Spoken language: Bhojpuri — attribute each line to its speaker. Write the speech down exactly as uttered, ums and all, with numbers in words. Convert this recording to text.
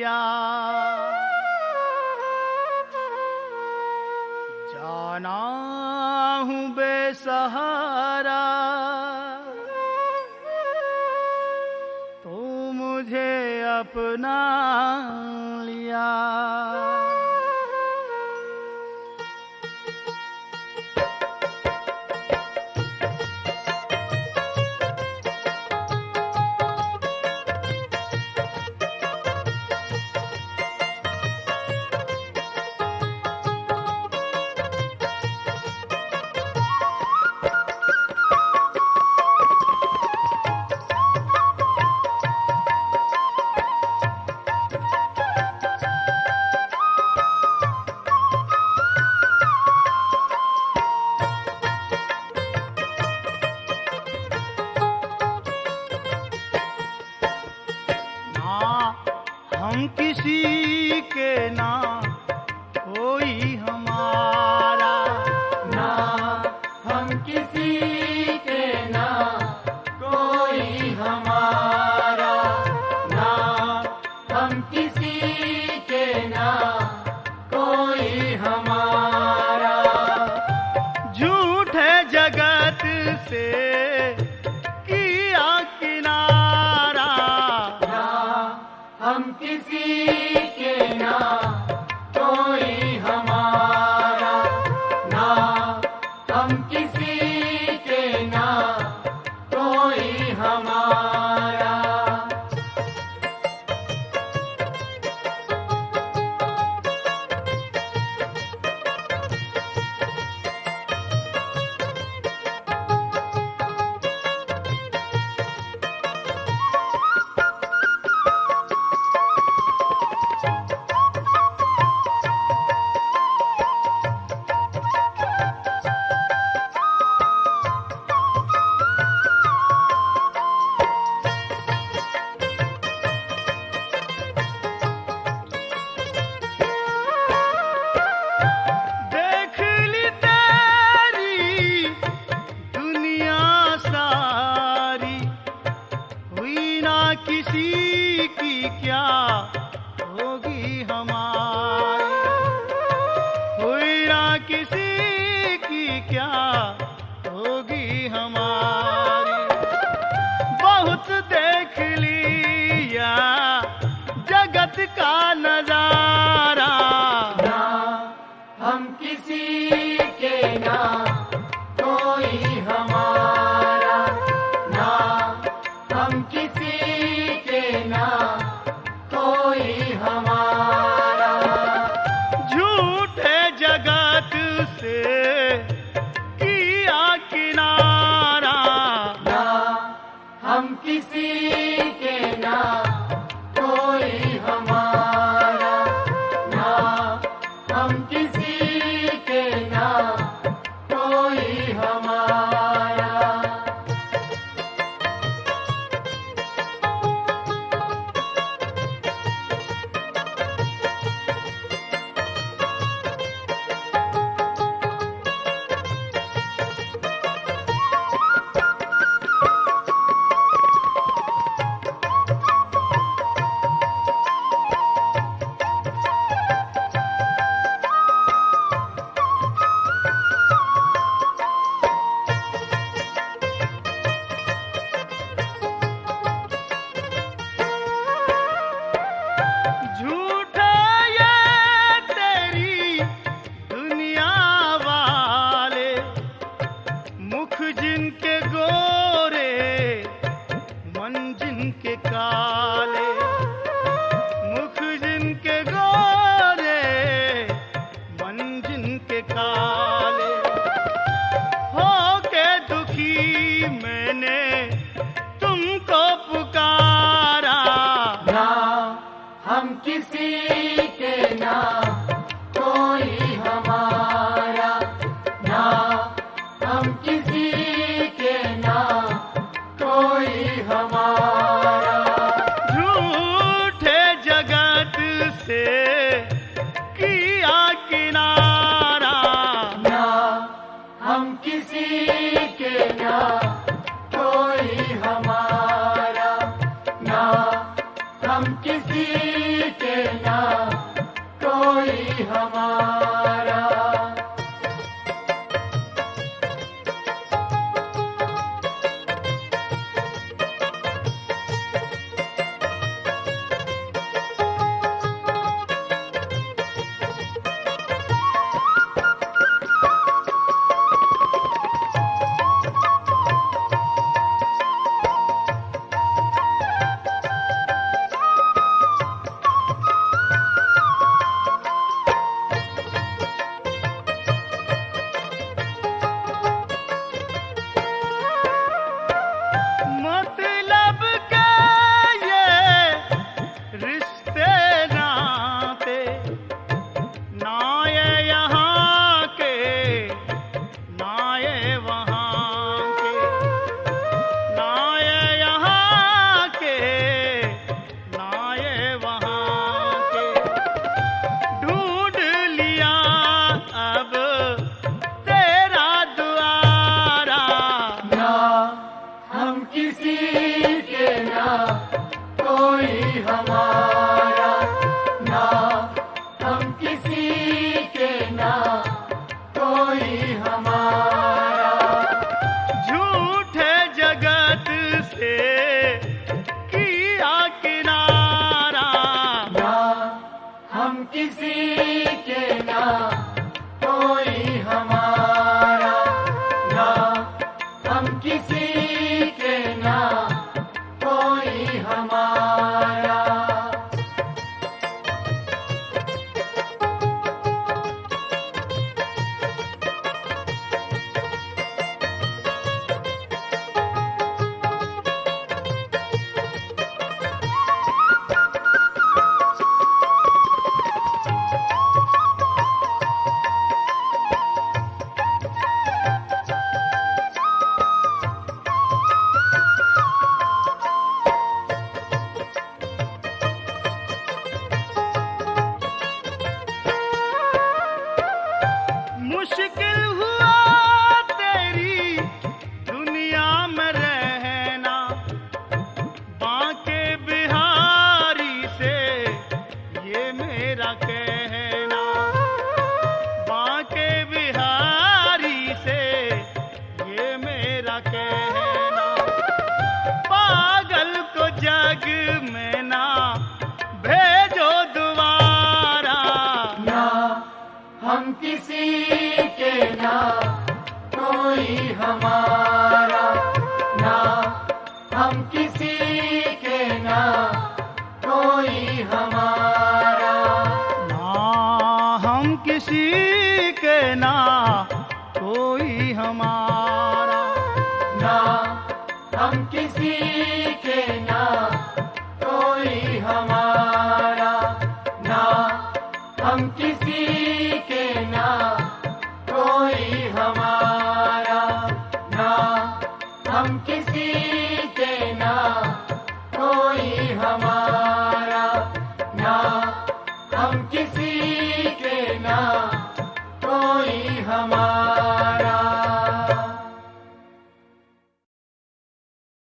Speaker 1: लिया। जाना हूँ बेसहारा तो मुझे अपना लिया। हम किसी के ना कोई हमारा,
Speaker 2: ना हम किसी के ना कोई हमारा, ना हम किसी के ना कोई हमारा।
Speaker 1: झूठे जगत से किया किनारा,
Speaker 2: हम किसी के ना कोई हमारा, ना हम किसी के ना कोई हमारा।
Speaker 1: किसी की क्या होगी हमारी, हुई ना किसी की क्या होगी हमारी। बहुत देख लिया जगत का नजारा,
Speaker 2: ना हम किसी के ना कोई हमारा, ना हम किसी के ना कोई हमारा।
Speaker 1: झूठे जगत से किया किनारा,
Speaker 2: ना हम किसी के ना कोई हमारा, ना हम किसी के ना कोई हमारा।
Speaker 1: जिनके गोरे मन जिनके काले, मुख जिनके गोरे मन जिनके काले। हो के दुखी मैंने तुमको पुकारा,
Speaker 2: ना हम किसी के ना कोई हमारा, ना हम किसी के ना कोई हमारा।
Speaker 1: झूठे जगत से किया किनारा,
Speaker 2: ना हम किसी के ना कोई हमारा, ना हम किसी के ना कोई हमारा।
Speaker 1: मतलब के ये रिश्ते नाते ना ये यहाँ के ना ये वहाँ के, ना ये यहाँ के ना ये वहाँ के, ढूंढ लिया अब तेरा द्वारा।
Speaker 2: ना हम किसी के ना कोई हमारा, ना हम किसी के ना कोई हमारा।
Speaker 1: झूठे जगत से किया किनारा।
Speaker 2: ना हम किसी के ना कोई हमारा, ना हम किसी के ना कोई हमारा।
Speaker 1: मुश्किल हुआ तेरी दुनिया में रहना, बांके बिहारी से ये मेरा कहना। बांके बिहारी से ये मेरा कहना, पागल को जग में ना भेजो दोबारा।
Speaker 2: ना हम किसी के ना कोई हमारा, ना हम किसी के ना कोई हमारा।
Speaker 1: ना हम किसी के ना कोई हमारा,
Speaker 2: ना हम किसी के ना कोई हमारा, ना हम किसी के ना कोई हमारा, ना हम किसी के ना कोई हमारा, ना हम किसी